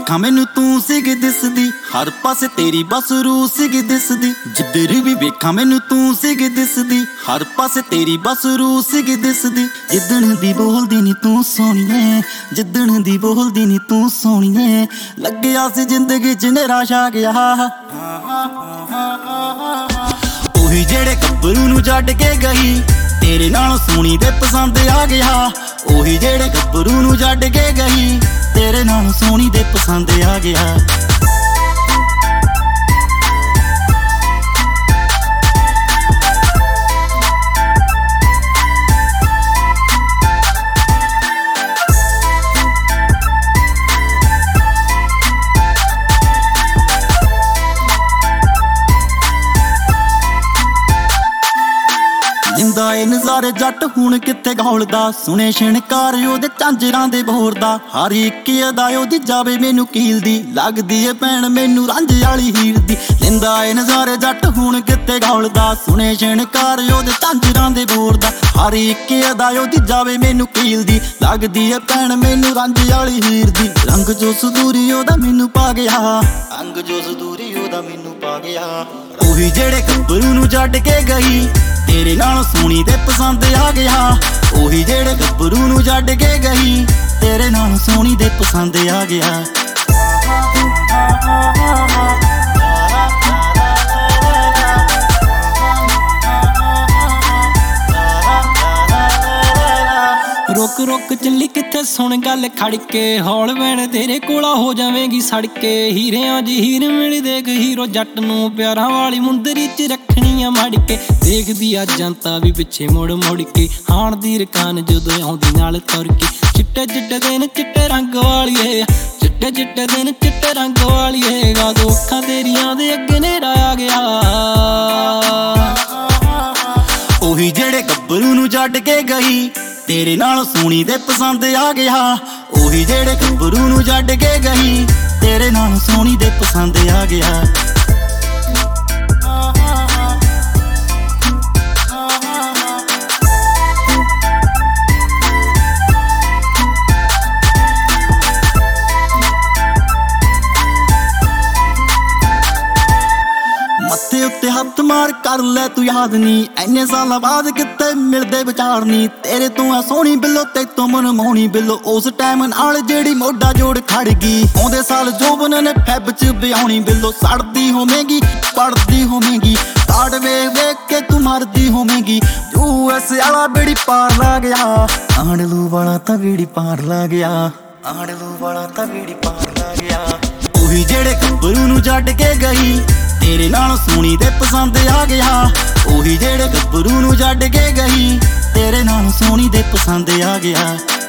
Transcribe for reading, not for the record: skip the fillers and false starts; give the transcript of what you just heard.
ਵੇਖਾਂ ਮੈਨੂੰ ਤੂੰ ਸੀਗੀ ਦਿਸਦੀ, ਹਰ ਪਾਸੇ ਤੇਰੀ ਬਸ ਰੂ ਸੀਗੀ ਦਿਸਦੀ। ਜਿੱਧਰ ਵੀ ਵੇਖਾਂ ਮੈਨੂੰ ਤੂੰ ਸੀਗੀ ਦਿਸਦੀ, ਹਰ ਪਾਸੇ ਤੇਰੀ ਬਸ ਰੂ ਸੀਗੀ ਦਿਸਦੀ। ਜਿੱਦਣ ਦੀ ਬੋਲਦੀ ਨੀ ਤੂੰ ਸੋਹਣੀਏ, ਜਿੱਦਣ ਦੀ ਬੋਲਦੀ ਨੀ ਤੂੰ ਸੋਹਣੀਏ, ਲੱਗਿਆ ਸੀ ਜ਼ਿੰਦਗੀ 'ਚ ਨੇਰਾ ਛਾ ਗਿਆ। ਉਹੀ ਜਿਹੜੇ ਗੱਭਰੂ ਨੂੰ ਛੱਡ ਕੇ ਗਈ, ਤੇਰੇ ਨਾਲ ਸੋਹਣੀ ਦੇ ਪਸੰਦ ਆ ਗਿਆ। ਉਹੀ ਜਿਹੜੇ ਗੱਭਰੂ ਨੂੰ ਛੱਡ ਕੇ ਗਈ, ਤੇਰੇ ਨਾਲ ਸੋਹਣੀ ਦੇ ਪਸੰਦ ਆ ਗਿਆ। ਜਿੰਦਾ ਏ ਨਜ਼ਾਰੇ ਜੱਟ ਹੁਣ ਕਿੱਥੇ ਗੌਲਦਾ, ਸੁਣੇ ਛਿਣਕਾਰ ਉਹਦੇ ਝਾਂਜਰਾਂ ਦੇ ਬੋਰ ਦਾ। ਹਰ ਇੱਕ ਅਦਾ ਉਹਦੀ ਜਾਵੇ ਮੈਨੂੰ ਕੀਲਦੀ, ਲੱਗਦੀ ਏ ਭੈਣ ਮੈਨੂੰ ਰਾਂਝੇ ਵਾਲੀ ਹੀਰ ਦੀ। ਜਿੰਦਾ ਏ ਨਜ਼ਾਰੇ ਜੱਟ ਹੁਣ ਕਿੱਥੇ ਗੌਲਦਾ, ਸੁਣੇ ਛਿਣਕਾਰ ਉਹਦੇ ਝਾਂਜਰਾਂ ਦੇ ਬੋਰ ਦਾ। ਹਰ ਇੱਕ ਅਦਾ ਉਹਦੀ ਜਾਵੇ ਮੈਨੂੰ ਕੀਲਦੀ, ਲੱਗਦੀ ਏ ਭੈਣ ਮੈਨੂੰ ਰਾਂਝੇ ਵਾਲੀ ਹੀਰ ਦੀ। ਰੰਗ ਜੋ ਸਦੂਰੀ ਉਹਦਾ ਮੈਨੂੰ ਪਾ ਗਿਆ, ਰੰਗ ਜੋ ਸਦੂਰੀ ਉਹਦਾ ਮੈਨੂੰ ਪਾ ਗਿਆ। ਉਹੀ ਜਿਹੜੇ ਗੱਭਰੂ ਨੂੰ ਛੱਡ ਕੇ ਗਈ, ਤੇਰੇ ਨਾਲ ਸੋਹਣੀ ਦੇ ਪਸੰਦ ਆ ਗਿਆ। ਉਹੀ ਜਿਹੜੇ ਗੱਭਰੂ ਨੂੰ ਛੱਡ ਕੇ ਗਈ, ਤੇਰੇ ਨਾਲ ਸੋਹਣੀ ਦੇ ਪਸੰਦ ਆ ਗਿਆ। ਰੁਕ ਰੁਕ ਚੱਲੀ ਕਿੱਥੇ ਸੁਣ ਗੱਲ ਖੜ ਕੇ, ਹੌਲ ਵੈਣ ਤੇਰੇ ਕੋਲਾ ਹੋ ਜਾਵੇਂਗੀ ਸੜਕੇ। ਹੀਰਿਆਂ ਜੀ ਹੀਰ ਮਿਲ ਦੇਖ ਹੀਰੋ ਜੱਟ ਨੂੰ, ਪਿਆਰਾਂ ਵਾਲੀ ਮੁੰਦਰੀ 'ਚ ਰੱਖਣੀ ਆ ਮੜ ਕੇ। ਦੇਖਦੀ ਆ ਜਨਤਾ ਵੀ ਪਿੱਛੇ ਮੁੜ ਮੁੜ ਕੇ, ਹਾਣ ਦੀ ਰਕਾਨ ਜਦੋਂ ਆਉਂਦੀ ਨਾਲ ਤੁਰ ਕੇ। ਚਿੱਟੇ ਚਿੱਟੇ ਦਿਨ ਚਿੱਟੇ ਰੰਗ ਵਾਲੀਏ, ਚਿੱਟੇ ਚਿੱਟੇ ਦਿਨ ਚਿੱਟੇ ਰੰਗ ਵਾਲੀਏ। ਗਾਦੋਂ ਅੱਖਾਂ ਤੇਰੀਆਂ ਦੇ ਅੱਗੇ ਨੇਰਾ ਆ ਗਿਆ। ਉਹੀ ਜਿਹੜੇ ਗੱਭਰੂ ਨੂੰ ਛੱਡ ਕੇ ਗਈ, ਤੇਰੇ ਨਾਲ ਸੋਹਣੀ ਦੇ ਪਸੰਦ ਆ ਗਿਆ। ਉਹੀ ਜਿਹੜੇ ਗੱਭਰੂ ਨੂੰ ਛੱਡ ਕੇ ਗਈ, ਤੇਰੇ ਨਾਲ ਸੋਹਣੀ ਦੇ ਪਸੰਦ ਆ ਗਿਆ। ਮੱਥੇ ਉੱਤੇ ਹੱਥ ਮਾਰ ਕਰ ਲੈ ਤੂੰ ਯਾਦ ਨੀ, ਐਨੇ ਸਾਲਾਂ ਬਾਅਦ ਕਿਤੇ ਮਿਲਦੇ ਵਿਚਾਰ ਨੀ। ਤੇਰੇ ਤੋਂ ਆ ਸੋਹਣੀ ਬਿੱਲੋ ਤੇ ਤੋਂ ਮਨਮੋਹਣੀ ਬਿੱਲੋ, ਉਸ ਟਾਈਮ ਨਾਲ ਜਿਹੜੀ ਮੋਢਾ ਜੋੜ ਖੜ ਗਈ। ਆਉਂਦੇ ਸਾਲ ਜੋਬਨ ਨੇ ਫੈਬ 'ਚ ਵਿਆਹਣੀ ਬਿੱਲੋ, ਸੜਦੀ ਹੋਵੇਂਗੀ ਪੜਦੀ ਹੋਵੇਂਗੀ, ਕਾਰਡ ਵੇਖ ਵੇਖ ਕੇ ਤੂੰ ਮਰਦੀ ਹੋਵੇਂਗੀ। US ਵਾਲਾ ਬੇੜੀ ਪਾਰ ਲਾ ਗਿਆ, ਆਂਡਲੂ ਵਾਲਾ ਤਾਂ ਬੇੜੀ ਪਾਰ ਲਾ ਗਿਆ, ਆਂਡਲੂ ਵਾਲਾ ਤਾਂ ਬੇੜੀ ਪਾਰ ਲਾ ਗਿਆ। ਉਹੀ ਜਿਹੜੇ ਗੱਭਰੂ ਨੂੰ ਛੱਡ ਕੇ ਗਈ, ਤੇਰੇ ਨਾਲ ਸੋਹਣੀ ਦੇ ਪਸੰਦ ਆ ਗਿਆ। ਉਹੀ ਜਿਹੜੇ ਗੱਭਰੂ ਨੂੰ ਛੱਡ ਕੇ ਗਈ, ਤੇਰੇ ਨਾਲ ਸੋਹਣੀ ਦੇ ਪਸੰਦ ਆ ਗਿਆ।